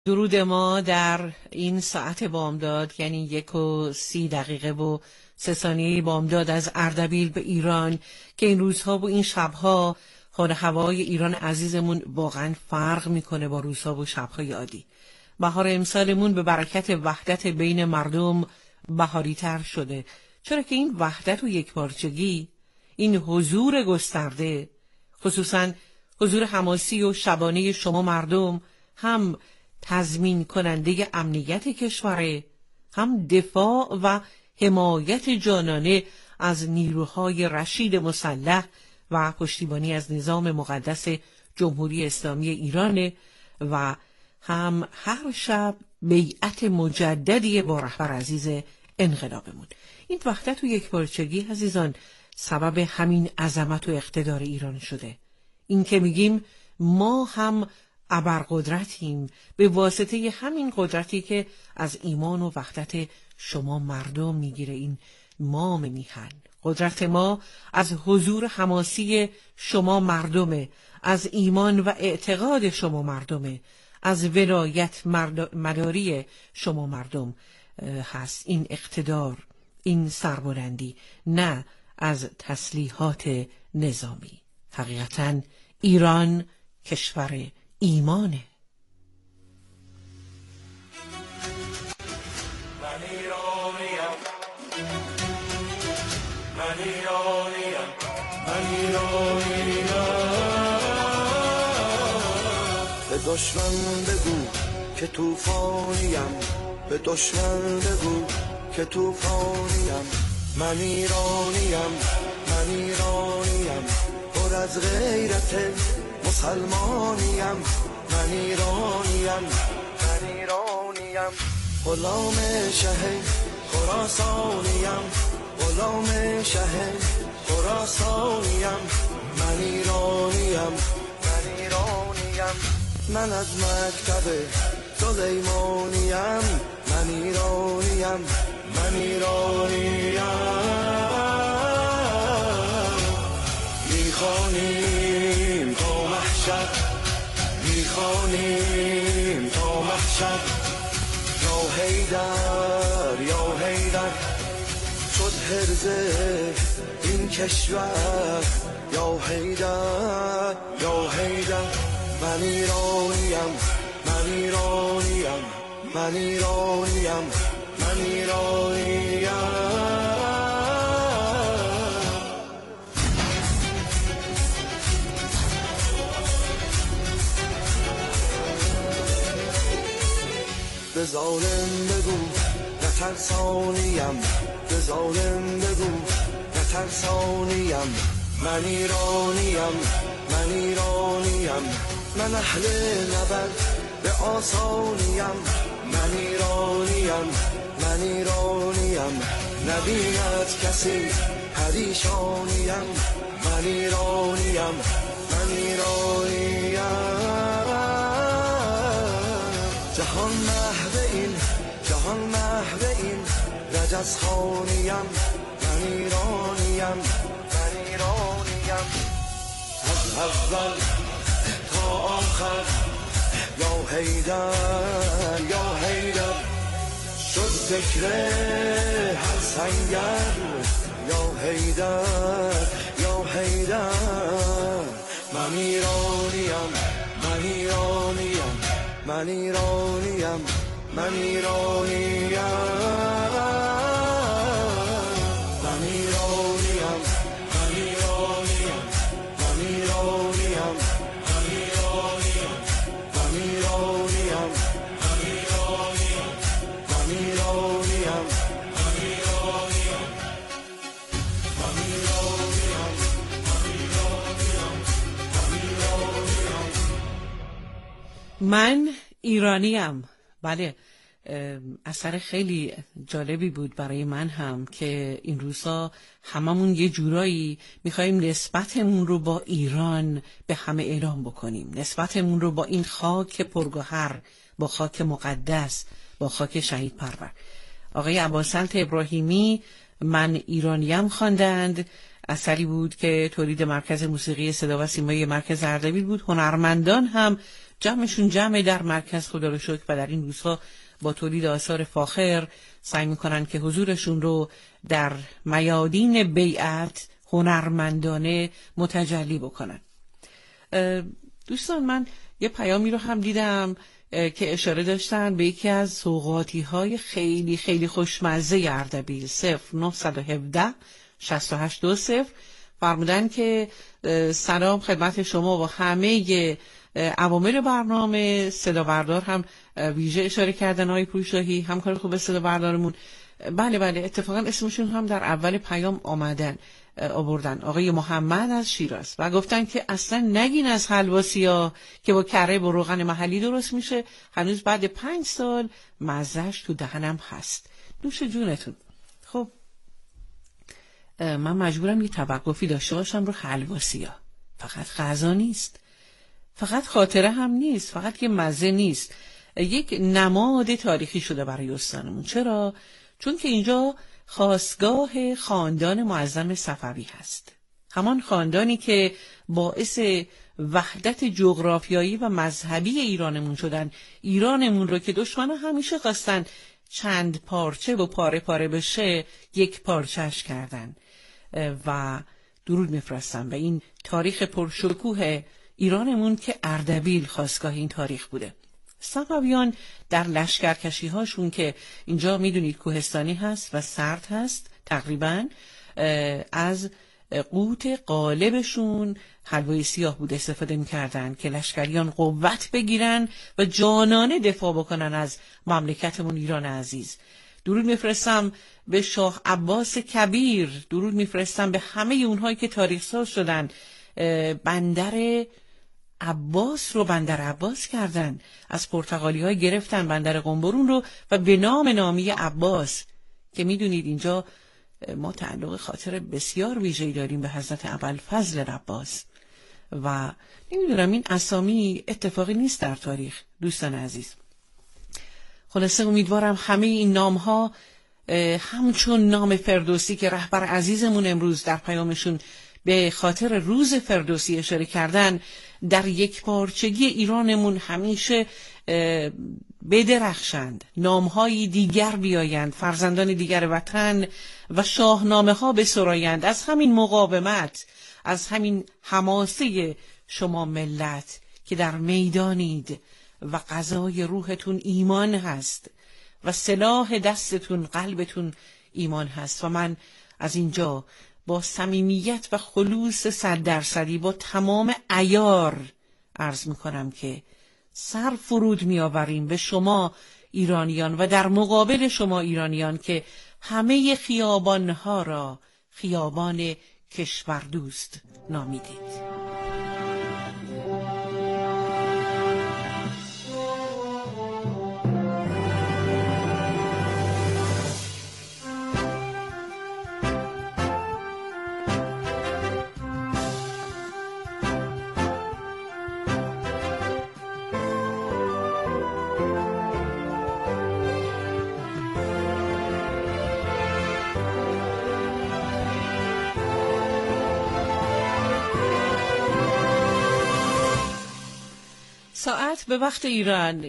درود ما در این ساعت بامداد، یعنی 1:30 بامداد از اردبیل به ایران، که این روزها و این شبها حال هوای ایران عزیزمون واقعا فرق میکنه با روزها و شبهای عادی. بهار امسالمون به برکت وحدت بین مردم بهاری تر شده، چرا که این وحدت و یکپارچگی، این حضور گسترده، خصوصا حضور حماسی و شبانه شما مردم، هم تضمین کننده امنیت کشوره، هم دفاع و حمایت جانانه از نیروهای رشید مسلح و پشتیبانی از نظام مقدس جمهوری اسلامی ایران، و هم هر شب بیعت مجددی با رهبر عزیز انقلابمون. این وحدت و یکپارچگی عزیزان سبب همین عظمت و اقتدار ایران شده. این که میگیم ما هم ابرقدرتیم به واسطه همین قدرتی که از ایمان و وحدت شما مردم میگیره. این مام میهن، قدرت ما از حضور حماسی شما مردمه، از ایمان و اعتقاد شما مردمه، از ولایت مداری شما مردم هست. این اقتدار، این سربلندی، نه از تسلیحات نظامی. حقیقتاً ایران کشور ایمانه. به دشمن بگو که طوفانیم، به دشمن بگو که طوفانیم. من ایرانیم، من ایرانیم، پر از غیرت مسلمانیم. من ایرانیم، من ایرانیم، غلام شه خراسانیم، غلام شه خراسانیم. من ایرانیم، من ایرانیم، من از مکتب سلیمانیم. من ایرانیم، من ایرانیم. میخوانیم تا محشر، میخوانیم تا محشر. یا حیدر، یا حیدر، شد حرزه این کشور. یا حیدر، یا حیدر. من ایرانیم، من ایرانیم، من ایرانیم، من ایرانیم. به ظالم بگو نترسانیم، به ظالم بگو نترسانیم. من ایرانیم، من ایرانیم، من اهل نبرد به آسانیم. من ایرانیم، من ایرانیم، نبیند کسی پریشانیم. من ایرانیم، من ایرانیم. جهان محو این، جهان محو این رجزخانیم. من ایرانیم، من ایرانیم، از اول تا آخر. یا حیدر، یا حیدر، شد ذکر هر سنگر. یا حیدر، یا حیدر. من ایرانیم، من ایرانیم، من ایرانیم، من ایرانیم. من ایرانیم. بله، اثر خیلی جالبی بود برای من هم که این روزها هممون یه جورایی میخواییم نسبتمون رو با ایران به همه اعلام بکنیم، نسبتمون رو با این خاک پرگوهر، با خاک مقدس، با خاک شهید پرور. آقای عباس‌سلط ابراهیمی من ایرانیم خواندند. اثری بود که تولید مرکز موسیقی صدا و سیمای مرکز اردبیل بود. هنرمندان هم جمعشون جمع در مرکز خدا رو شکر و در این روزها با تولید آثار فاخر سعی میکنن که حضورشون رو در میادین بیعت هنرمندانه متجلی بکنن. دوستان، من یه پیامی رو هم دیدم که اشاره داشتن به یکی از سوغاتی-های خیلی خیلی خوشمزه اردبیل. 0917 6820 فرمودن که سلام خدمت شما و همه عوامل برنامه. صدا بردار هم ویژه اشاره کردن آقای پورشاهی، همکار خوب صدا بردارمون. بله اتفاقا اسمشون هم در اول پیام آوردن، آقای محمد از شیراز، و گفتن که اصلا نگین از حلواسیا که با کره با روغن محلی درست میشه، هنوز بعد 5 سال مزهش تو دهنم هست. نوش جونتون. خب من مجبورم یه توقفی داشته باشم رو حلواسیا. فقط غذا نیست، فقط خاطره هم نیست، فقط یه مزه نیست، یک نماد تاریخی شده برای استانمون. چرا؟ چون که اینجا خاستگاه خاندان معظم صفوی هست، همان خاندانی که باعث وحدت جغرافیایی و مذهبی ایرانمون شدن. ایرانمون رو که دشمنا همیشه خواستن چند پارچه و پاره پاره بشه، یک پارچهش کردن و درود میفرستم به این تاریخ پرشکوه ایرانمون که اردبیل خاستگاه این تاریخ بوده. صفویان در لشکرکشی هاشون که اینجا میدونید کوهستانی هست و سرد هست، تقریبا از قوت غالبشون حلوای سیاه بود استفاده میکردن که لشکریان قوت بگیرن و جانانه دفاع بکنن از مملکتمون ایران عزیز. درود میفرستم به شاه عباس کبیر، درود میفرستم به همه اونهایی که تاریخ ساز شدن، بندر عباس رو بندر عباس کردن، از پرتغالی های گرفتن بندر قنبرون رو و به نامی عباس، که میدونید اینجا ما تعلق خاطر بسیار ویژه‌ای داریم به حضرت ابوالفضل عباس و نمیدونم این اسامی اتفاقی نیست در تاریخ. دوستان عزیز، خلاصه امیدوارم همه این نام‌ها همچون نام فردوسی که رهبر عزیزمون امروز در پیامشون به خاطر روز فردوسی اشاره کردن، در یک پارچگی ایرانمون همیشه بدرخشند، نام‌های دیگر بیایند، فرزندان دیگر وطن و شاهنامه ها بسرایند. از همین مقاومت، از همین حماسه شما ملت که در میدانید و غذای روحتون ایمان هست و سلاح دستتون قلبتون ایمان هست. و من از اینجا با صمیمیت و خلوص 100% با تمام عیار عرض میکنم که سر فرود میآوریم به شما ایرانیان و در مقابل شما ایرانیان که همه خیابانها را خیابان کشوردوست نامیدید. ساعت به وقت ایران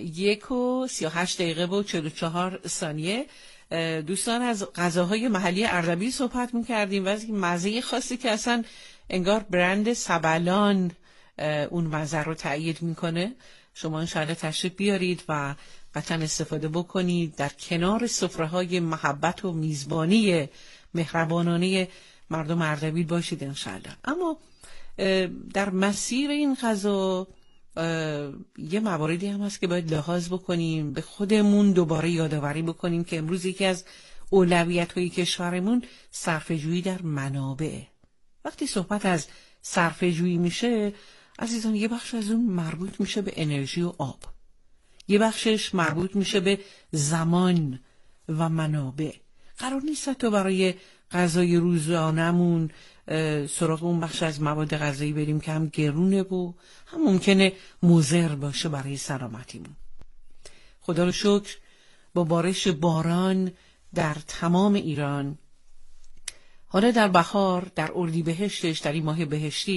1:38:44. دوستان، از غذاهای محلی اردبیل صحبت می‌کردیم و از این مزه خاصی که اصلا انگار برند سبلان اون مزه رو تأیید میکنه. شما انشاءالله تشریف بیارید و قطعا استفاده بکنید، در کنار سفره‌های محبت و میزبانی مهربانانه مردم اردبیل باشید انشاءالله. اما در مسیر این غذا یه مواردی هم هست که باید لحاظ بکنیم، به خودمون دوباره یادآوری بکنیم که امروز یکی از اولویت‌های کشورمون صرفه‌جویی در منابع. وقتی صحبت از صرفه‌جویی میشه عزیزان، یه بخش از اون مربوط میشه به انرژی و آب، یه بخشش مربوط میشه به زمان و منابع. قرار نیست حتی برای غذای روزانمون سراغ اون بخش از مواد غذایی بریم که هم گرونه و هم ممکنه مضر باشه برای سلامتیمون. خدا رو شکر با بارش باران در تمام ایران، حالا در بهار، در اردیبهشتش، در این ماه بهشتی،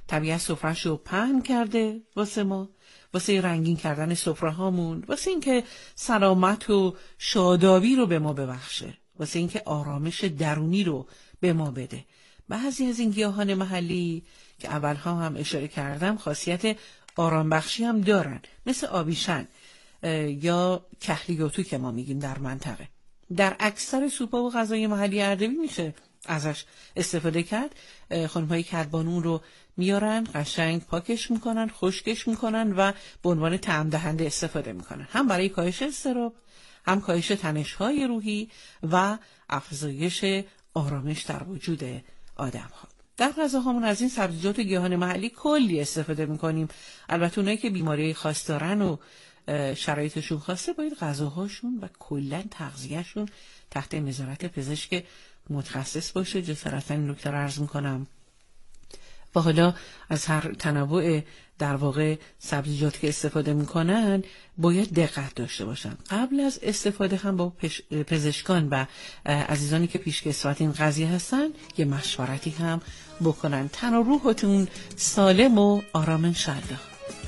طبیعت سفره‌ش رو پهن کرده واسه ما، واسه رنگین کردن سفره هامون، واسه اینکه سلامت و شادابی رو به ما ببخشه، واسه اینکه آرامش درونی رو به ما بده. بعضی از این گیاهان محلی که اولها هم اشاره کردم خاصیت آرام بخشی هم دارن، مثل آبیشن یا کهلیوتو که ما میگیم در منطقه. در اکثر سوپا و غذای محلی اردبیل میشه ازش استفاده کرد. خانم‌های کدبانو رو میارن، قشنگ پاکش میکنن، خشکش میکنن و به عنوان طعم دهنده استفاده میکنن، هم برای کاهش اضطراب، هم کاهش تنش‌های روحی و افزایش آرامش در وجود آدم‌ها. در غذاهامون از این سبزیجات و گیاهان محلی کلی استفاده میکنیم. البته اونایی که بیماری خاص دارن و شرایطشون خاصه باید غذاهاشون و کلا تغذیهشون تحت نظارت پزشک متخصص باشه. جسارتا این نکته رو عرض میکنم. و حالا از هر تنوع در واقع سبزیجات که استفاده میکنن باید دقت داشته باشن. قبل از استفاده هم با پزشکان و عزیزانی که پیشکسوت این قضیه هستن یه مشورتی هم بکنن. تن و روحتون سالم و آرام انشالله.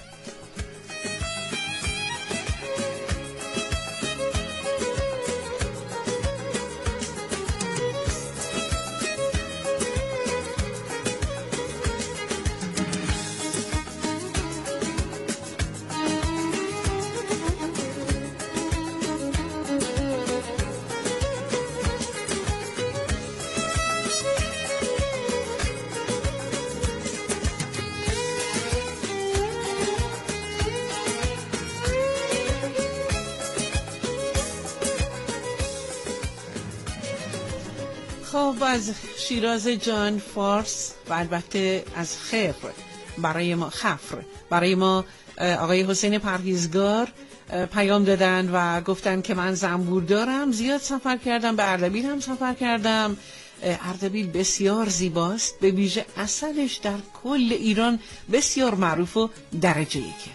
خب از شیراز جان فارس و البته از خفر برای ما آقای حسین پرهیزگار پیام دادن و گفتن که من زنبور دارم، زیاد سفر کردم، به اردبیل هم سفر کردم. اردبیل بسیار زیباست، به ویژه عسلش در کل ایران بسیار معروف و درجه یکه.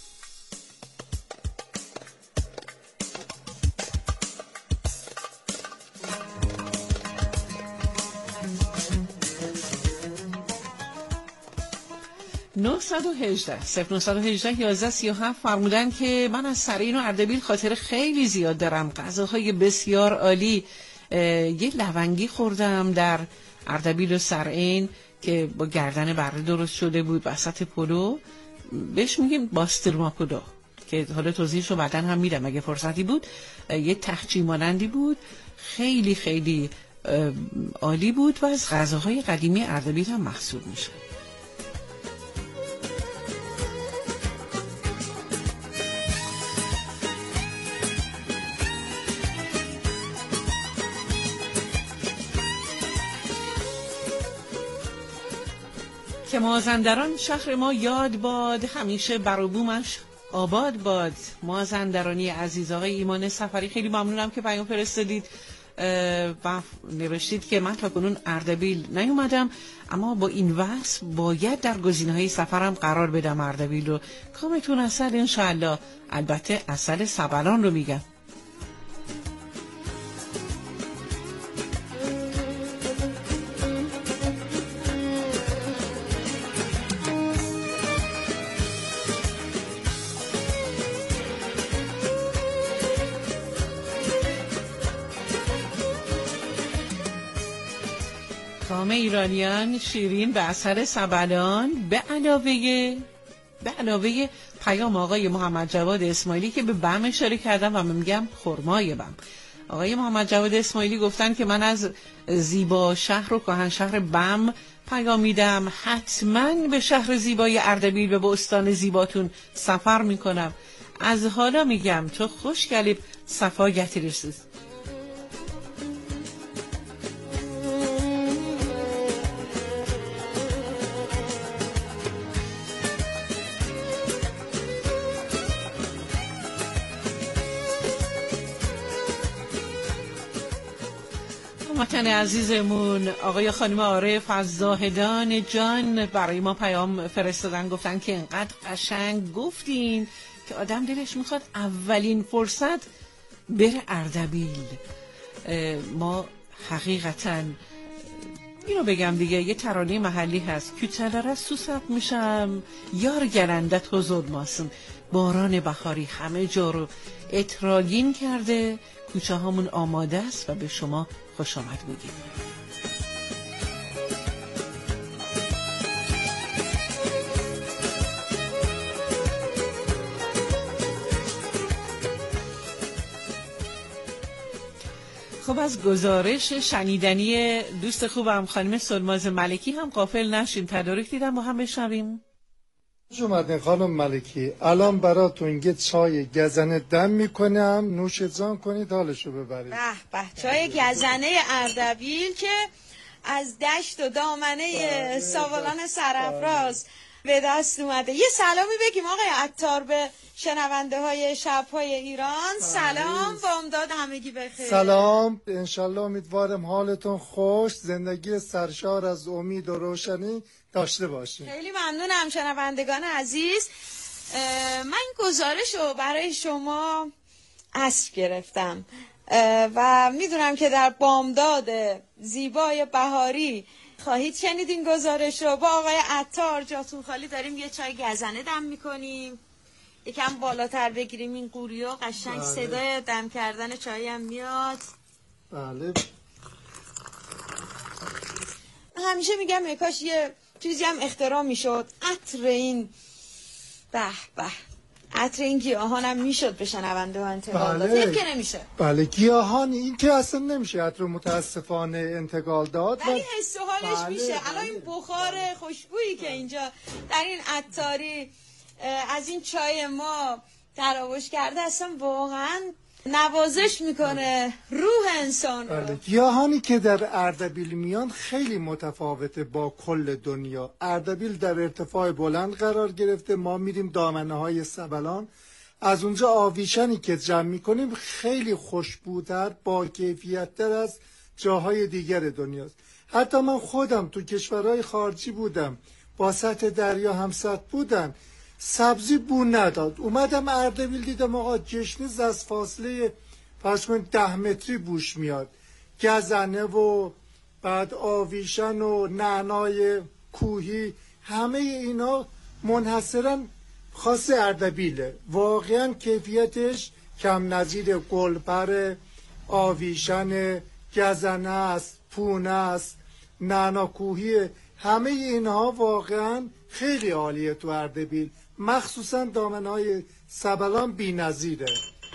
(918) فرمودن که من از سرین و اردبیل خاطر خیلی زیاد دارم، غذاهای بسیار عالی. یه لونگی خوردم در اردبیل و سرین که با گردن بره درست شده بود وسط پلو، بهش میگیم باسترما پلو که حالا توضیحشو بعداً هم میدم اگه فرصتی بود. یه تخچی مانندی بود، خیلی خیلی عالی بود و از غذاهای قدیمی اردبیل هم محسوب میشه. که مازندران شهر ما یاد باد، همیشه بر و بومش آباد باد. مازندرانی عزیز، آقای ایمان سفری، خیلی ممنونم که پیام فرستادید و نوشتید که من تا کنون اردبیل نیومدم، اما با این وصف باید در گزینه‌های سفرم قرار بدم اردبیل رو. کامتون عسل انشالله. البته عسل سبلان رو میگم. طعام ایرانیان شیرین به عسل سبلان، به علاوه پیام آقای محمد جواد اسماعیلی که به بم اشاره کردم و من میگم خرمای بم. آقای محمد جواد اسماعیلی گفتن که من از زیبا شهر و کهن شهر بم پیام میدم، حتما به شهر زیبای اردبیل و به استان زیباتون سفر میکنم. از حالا میگم تو خوش گلیب صفا گتیرسید. وطن عزیزمون آقای خانم عارف از زاهدان جان برای ما پیام فرستادن، گفتن که انقدر قشنگ گفتین که آدم دلش میخواد اولین فرصت بره اردبیل. ما حقیقتاً اینو بگم دیگه، یه ترانه محلی هست küçelere susat میشم یار گرندت حضور ماسم. باران بهاری همه جا رو اتراگین کرده، کوچه هامون آماده است و به شما خوش آمد میگیم. خب از گزارش شنیدنی دوست خوبم خانم سلماز ملکی هم غافل نشیم، تدارک دیدم با هم بشنویم. خوش اومدین خانم ملکی. الان براتون یه چای گزنه دم میکنم، نوش جان کنید، حالشو ببرید. به به، چای گزنه اردبیل که از دشت و دامنه ساولان سرافراز به دست اومده. یه سلامی بگیم آقای عطار به شنونده های شب‌های ایران. سلام، بامداد همگی بخیر. سلام، انشالله امیدوارم حالتون خوش، زندگی سرشار از امید و روشنی داشته باشین. خیلی ممنونم شنوندگان عزیز. من این گزارش رو برای شما عصر گرفتم و میدونم که در بامداد زیبای بهاری خواهید شنید این گزارش رو. با آقای عطار جاتون خالی داریم یه چای گزنه دم میکنیم. یکم بالاتر بگیریم این قوریا، قشنگ بله. صدای دم کردن چای هم میاد. بله. همیشه میگم کاش یه چیزی هم اختراع میشد، عطر این به به، عطر این گیاهان هم میشد به شنونده ها انتقال داد. بله. که نمیشه. بله گیاهان این که اصلا نمیشه عطر متاسفانه انتقال داد، ولی حس و حالش بله. میشه. بله. الان این بخار خوشبویی که اینجا در این عطاری از این چای ما تراوش کرده اصلا واقعا نوازش میکنه روح انسان رو. بله. گیاهانی که در اردبیل میان خیلی متفاوته با کل دنیا. اردبیل در ارتفاع بلند قرار گرفته، ما میریم دامنه های سبلان، از اونجا آویشنی که جمع میکنیم خیلی خوشبوتر، با کیفیت‌تر از جاهای دیگر دنیاست. حتی من خودم تو کشورهای خارجی بودم، با سطح دریا هم سطح بودن، سبزی بو نداد. اومدم اردبیل دیدم آقا جشنیز از فاصله فرض کن 10 متری بوش میاد، گزنه و بعد آویشن و نعنای کوهی، همه اینا منحصرا خاص اردبیله. واقعا کیفیتش کم نظیر گلپر، آویشن، گزنه است، پونه است، نعنا کوهی، همه اینها واقعا خیلی عالیه تو اردبیل، مخصوصا دامنهای سبلان بی‌نظیره.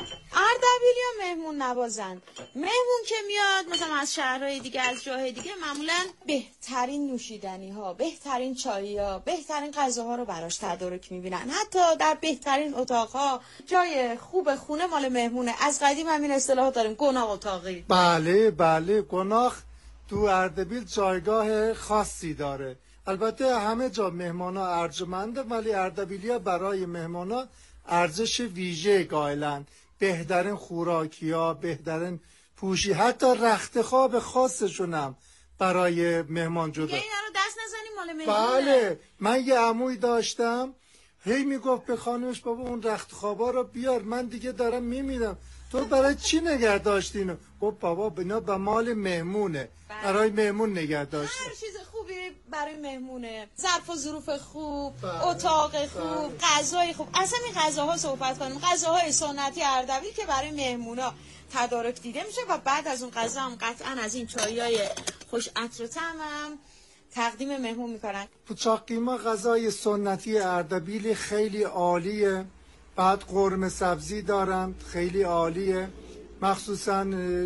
اردبیلی ها مهمون نوازن. مهمون که میاد مثلا از شهرهای دیگه، از جاهای دیگه، معمولا بهترین نوشیدنی ها، بهترین چایی ها، بهترین غذاها رو براش تدارک میبینن. حتی در بهترین اتاقها جای خوب خونه مال مهمونه. از قدیم همین اصطلاح داریم، گناه اتاقی. بله بله، گناه تو اردبیل جایگاه خاصی داره. البته همه جا مهمانا ارجمنده، ولی اردبیلیا برای مهمانا ارزش ویژه قائلن. بهترین خوراکی‌ها، بهترین پوشی، حتی رخت خواب خاصشون هم برای مهمان جدا. اینا رو دست نزنیم مال مهمونه. بله، من یه عموی داشتم هی میگفت به خانمش بابا اون رخت خوابا رو بیار، من دیگه دارم میمیرم، تو برای چی نگه داشتی اینو؟ گفت بابا بنا به مال مهمونه، برای مهمون نگه داشته. هر چیز خوبی برای مهمونه، ظرف و ظروف خوب، اتاق خوب، غذای خوب. اصلا این غذاها صحبت کنیم، غذاهای سنتی اردبیل که برای مهمونا تدارک دیده میشه و بعد از اون غذا هم قطعا از این چایای خوش عطر و طعم هم تقدیم مهمون میکنن. پوچاق قیما غذای سنتی اردبیل خیلی عالیه. بعد قرمه سبزی دارن خیلی عالیه، مخصوصا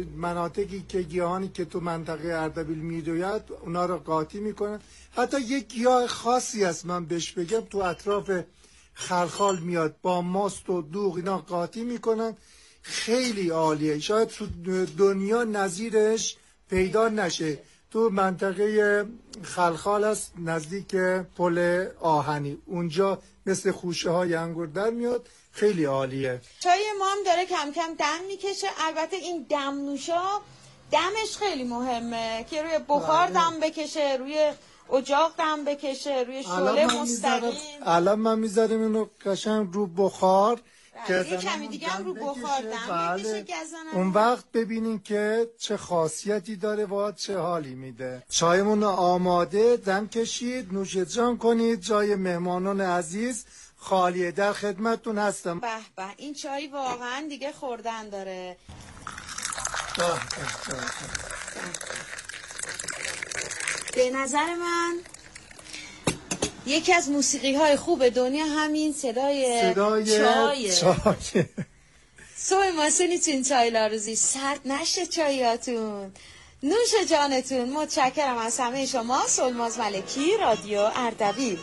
مناطقی که گیاهانی که تو منطقه اردبیل میروید اونا رو قاطی میکنن. حتی یک گیاه خاصی هست من بهش بگم، تو اطراف خلخال میاد، با ماست و دوغ اینا قاطی میکنن، خیلی عالیه. شاید تو دنیا نظیرش پیدا نشه. تو منطقه خلخال است نزدیک پل آهنی، اونجا مثل خوشه های انگور در میاد، خیلی عالیه. چای ما هم داره کم کم دم میکشه. البته این دم نوشا دمش خیلی مهمه که روی بخار دم بکشه، روی اجاق دم بکشه، روی شعله مستقیم. الان من میذارم اینو قشنگ رو بخار، یه کمی دیگه هم رو بخار دم بکشه گزنم. اون وقت ببینین که چه خاصیتی داره و چه حالی میده. چایمون آماده، دم کشید، نوش جان کنید. جای مهمانان عزیز خالیه، در خدمتتون هستم. به به، این چای واقعا دیگه خوردن داره. به نظر من یکی از موسیقی های خوب دنیا همین صدای چایه. صبح ماسونیتون چای لاروزی، سرد نشه چایاتون، نوش جانتون. متشکرم از همه شما. سلماز ملکی، رادیو اردبیل.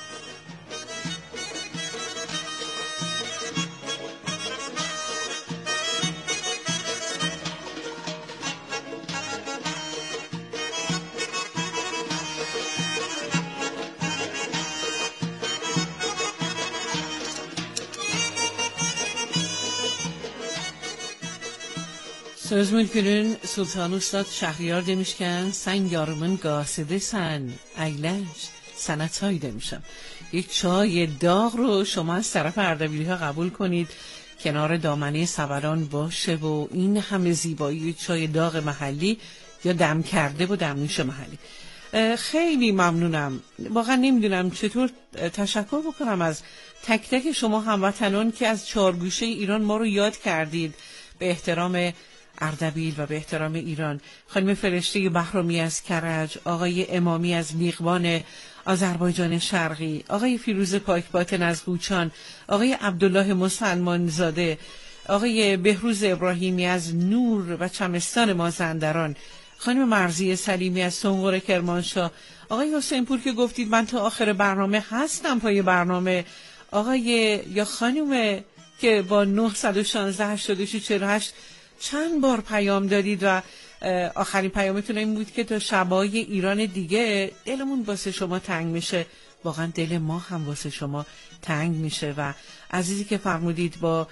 Sözümün günün Sultan Ustad Şahriyar demişken sen yarımın gasidesin ایلش sana çay demişim. یک چای داغ رو شما از طرف اردبیلی ها قبول کنید کنار دامنه سبلان باشه و این همه زیبایی چای داغ محلی یا دم کرده و دمنوش محلی. خیلی ممنونم. واقعا نمیدونم چطور تشکر بکنم از تک تک شما هموطنان که از چارگوشه ایران ما رو یاد کردید به احترام اردبیل و به احترام ایران. خانم فرشته بهرامی از کرج، آقای امامی از میغبان آذربایجان شرقی، آقای فیروز پاکباطن از قوچان، آقای عبدالله مسلمان زاده، آقای بهروز ابراهیمی از نور و چمستان مازندران، خانم مرضیه سلیمی از سنقر کرمانشاه، آقای حسین پور که گفتید من تا آخر برنامه هستم پای برنامه، آقای یا خانم که با 916 86 48 چند بار پیام دادید و آخرین پیامتون این بود که تا شبای ایران دیگه دلمون واسه شما تنگ میشه. واقعا دل ما هم واسه شما تنگ میشه. و عزیزی که فرمودید با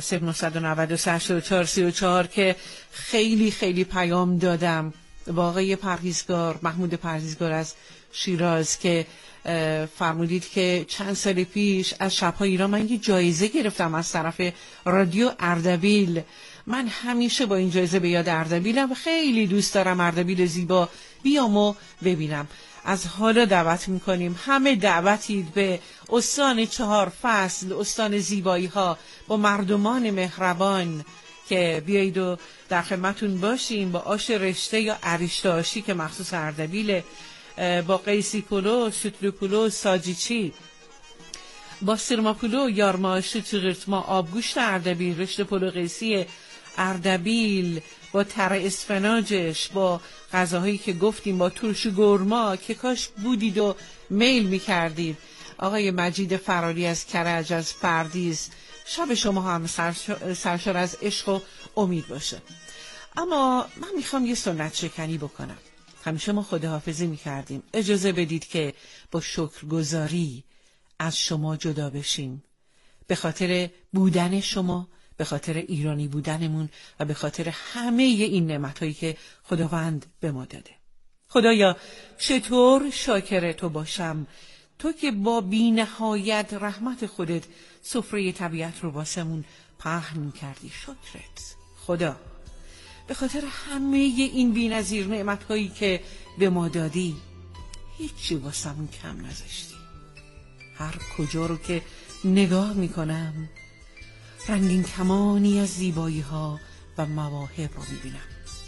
0993 که خیلی خیلی پیام دادم، با آقای پرهیزگار، محمود پرهیزگار از شیراز که فرمودید که چند سال پیش از شب‌های ایران من یه جایزه گرفتم از طرف رادیو اردبیل. من همیشه با این جایزه به یاد اردبیلم و خیلی دوست دارم اردبیل زیبا بیام و ببینم. از حالا دعوت میکنیم، همه دعوتید به استان 4 فصل، استان زیبایی ها، با مردمان مهربان که بیایید و در خدمتون باشیم با آش رشته یا ارشته آشی که مخصوص اردبیله، با قیسی پلو، شتلو پلو، ساجیچی، با سرما پلو، یارما، شتیغرتما، آبگوشت اردبیل، رشته پلو قیسی اردبیل، با تر اسفناجش، با غذاهایی که گفتیم، با ترش و گرما که کاش بودید و میل میکردید. آقای مجید فراری از کرج، از پردیس، شب شما هم سرشار از عشق و امید باشه. اما من میخوام یه سنت شکنی بکنم. همیشه ما خداحافظی میکردیم، اجازه بدید که با شکرگزاری از شما جدا بشیم، به خاطر بودن شما، به خاطر ایرانی بودنمون و به خاطر همه این نعمتایی که خداوند به ما داده. خدایا چطور شاکر تو باشم، تو که با بی‌نهایت رحمت خودت سفره طبیعت رو واسمون پهن کردی. شکرت خدا به خاطر همه این بی‌نظیر نعمتهایی که به ما دادی. هیچی واسمون کم نذاشتی. هر کجا رو که نگاه میکنم رنگین کمانی از زیبایی ها و مواهب رو میبینم.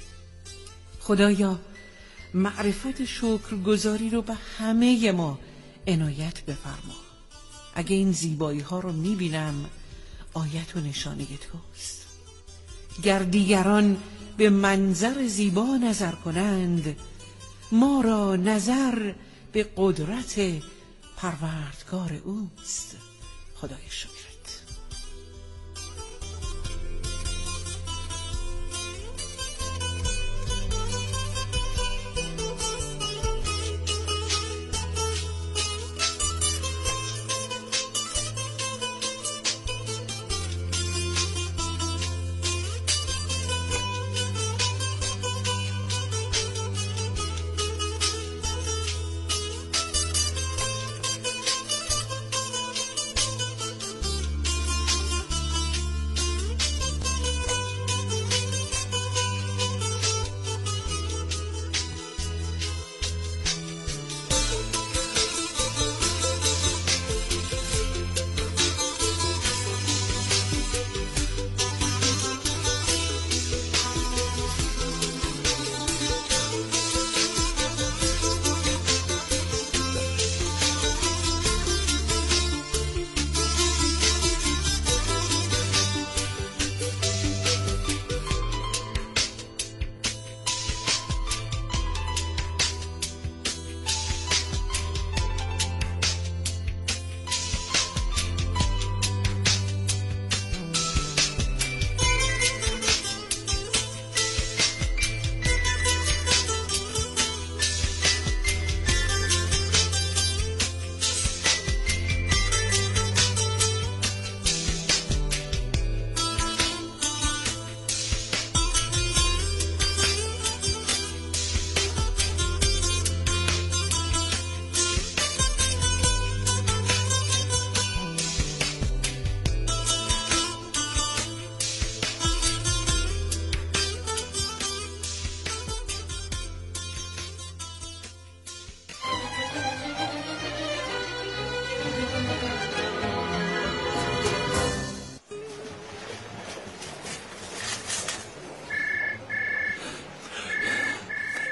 خدایا معرفت شکرگزاری رو به همه ما عنایت بفرما. اگه این زیبایی ها رو میبینم آیت و نشانه توست. گر دیگران به منظر زیبا نظر کنند، ما را نظر به قدرت پروردگار اوست. خدای شکرت.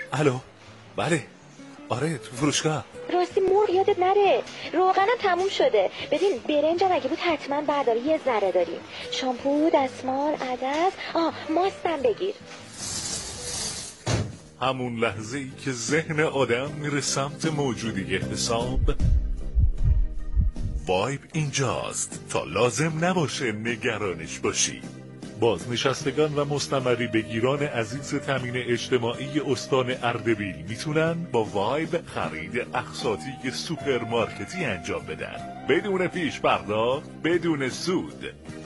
الو، بله، آره تو فروشگاه. راستی مرغ یادت نره، روغنم تموم شده. ببین برنجم اگه بود حتما برداری، یه ذره داریم. شامپو، دستمال، عدس، ماستم بگیر. همون لحظه ای که ذهن آدم میره سمت موجودی حساب، وایب اینجاست تا لازم نباشه نگرانش باشی. بازنشستگان و مستمری بگیران عزیز تامین اجتماعی استان اردبیل میتونن با وایب خرید اقساطی سوپرمارکتی انجام بدن بدون پیش پرداخت، بدون سود.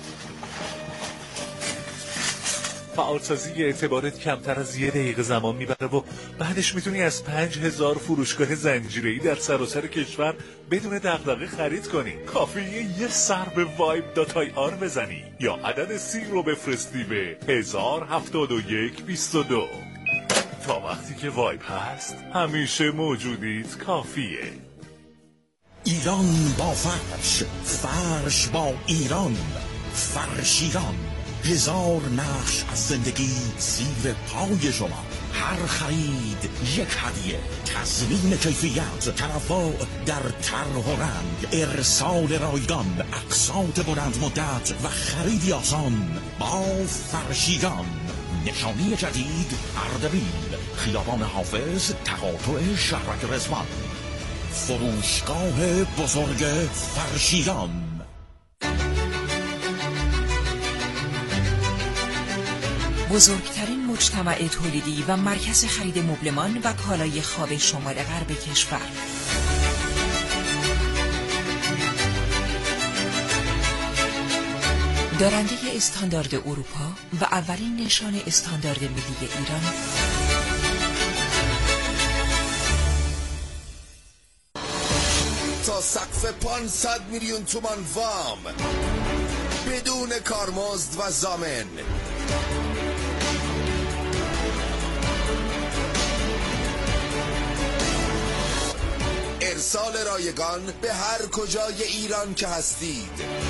فعالسازی اعتبارت کمتر از 1 دقیقه زمان میبره و بعدش میتونی از 5000 فروشگاه زنجیره‌ای در سراسر کشور بدون دغدغه خرید کنی. کافیه یه سر به vibe.ir بزنی یا عدد 30 رو بفرستی به 107122. تا وقتی که وایب هست همیشه موجودیت کافیه. ایران با فرش، فرش با ایران، فرشیران. 1000 نقش از زندگی زیر پای شما. هر خرید یک هدیه، تضمین کیفیت، تنوع در طرح و رنگ، ارسال رایگان، اقساط بلند مدت و خریدی آسان. با فرشیگان. نشانی جدید اردبیل، خیابان حافظ، تقاطع شهرک رضوان. فروشگاه بزرگ فرشیگان. بزرگترین مجتمع تولیدی و مرکز خرید مبلمان و کالای خواب شمال غرب کشور. دارنده استاندارد اروپا و اولین نشان استاندارد ملی ایران. تا سقف 500 میلیون تومان وام بدون کارمزد و ضامن. ارسال رایگان به هر کجای ایران که هستید.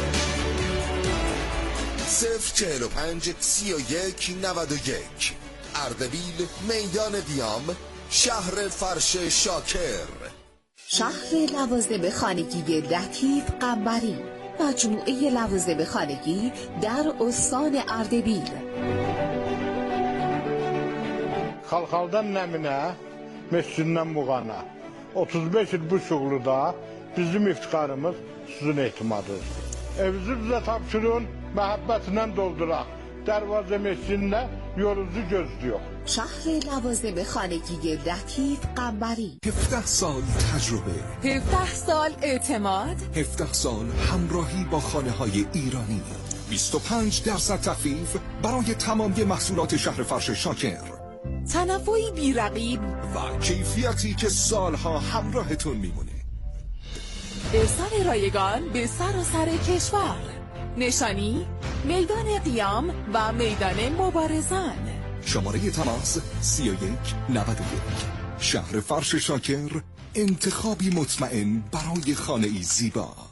045 31 91 اردبیل، میدان ویام، شهر فرش شاکر. شهر لوازم خانگی لطیف قنبری، مجموعه لوازم خانگی در استان اردبیل. Xalxaldan Nəminə, Mescidindən Muğana. 35 il bu şuğluda bizim iftikarımız sizin etimadınız. Evinizi bizə tapşırın, məhəbbətindən dolduraq. Dərvazə mescidində yolunuzu gözlüyor. شهر لوازم خانگی لطیف قنبری. 17 سال تجربه، 17 سال اعتماد، 17 سال همراهی با خانه‌های ایرانی، 25% تخفیف برای تمامی محصولات شهر فرش شاکر، تنوعی بی‌رقیب و کیفیتی که سالها همراهتون میمونه. ارسال رایگان به سراسر کشور. نشانی میدان قیام و میدان مبارزان. شماره تماس 3191. شهر فرش شاکر، انتخابی مطمئن برای خانه‌ای زیبا.